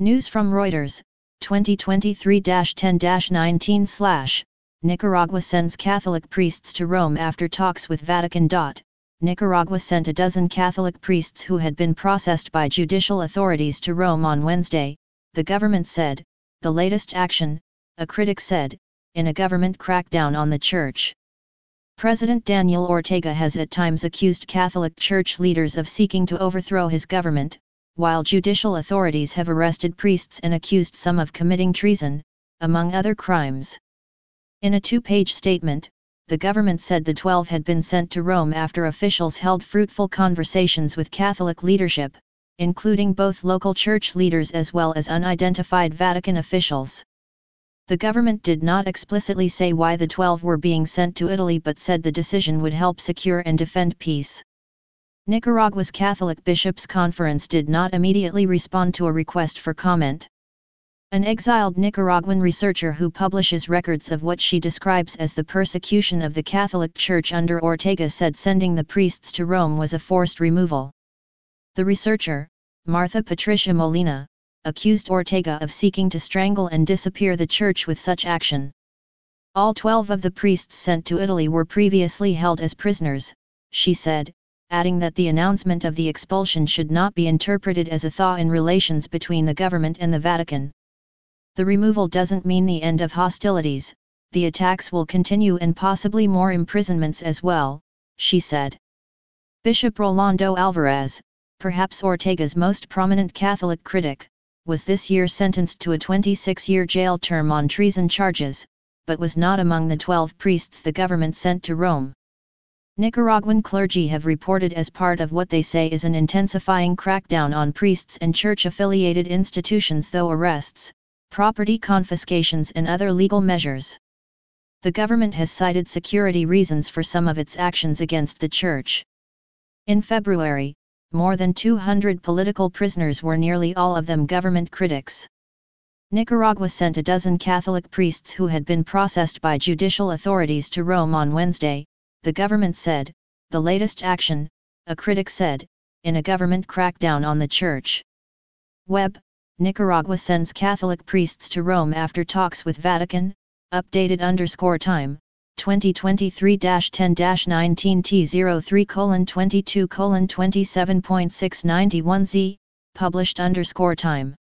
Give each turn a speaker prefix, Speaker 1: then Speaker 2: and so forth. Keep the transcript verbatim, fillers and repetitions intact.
Speaker 1: News from Reuters, twenty twenty-three dash ten dash nineteen slash, Nicaragua sends Catholic priests to Rome after talks with Vatican. Nicaragua sent a dozen Catholic priests who had been processed by judicial authorities to Rome on Wednesday, the government said, the latest action, a critic said, in a government crackdown on the church. President Daniel Ortega has at times accused Catholic Church leaders of seeking to overthrow his government, while judicial authorities have arrested priests and accused some of committing treason, among other crimes. In a two-page statement, the government said the twelve had been sent to Rome after officials held fruitful conversations with Catholic leadership, including both local church leaders as well as unidentified Vatican officials. The government did not explicitly say why the twelve were being sent to Italy but said the decision would help secure and defend peace. Nicaragua's Catholic Bishops' Conference did not immediately respond to a request for comment. An exiled Nicaraguan researcher who publishes records of what she describes as the persecution of the Catholic Church under Ortega said sending the priests to Rome was a forced removal. The researcher, Martha Patricia Molina, accused Ortega of seeking to strangle and disappear the church with such action. All twelve of the priests sent to Italy were previously held as prisoners, she said, adding that the announcement of the expulsion should not be interpreted as a thaw in relations between the government and the Vatican. The removal doesn't mean the end of hostilities, the attacks will continue and possibly more imprisonments as well, she said. Bishop Rolando Alvarez, perhaps Ortega's most prominent Catholic critic, was this year sentenced to a twenty-six-year jail term on treason charges, but was not among the twelve priests the government sent to Rome. Nicaraguan clergy have reported as part of what they say is an intensifying crackdown on priests and church-affiliated institutions through arrests, property confiscations and other legal measures. The government has cited security reasons for some of its actions against the church. In February, more than two hundred political prisoners were, nearly all of them government critics. Nicaragua sent a dozen Catholic priests who had been processed by judicial authorities to Rome on Wednesday, the government said, the latest action, a critic said, in a government crackdown on the church. Web, Nicaragua sends Catholic priests to Rome after talks with Vatican, updated underscore time, twenty twenty-three dash ten dash nineteen T zero three colon twenty-two colon twenty-seven point six nine one Z, published underscore time.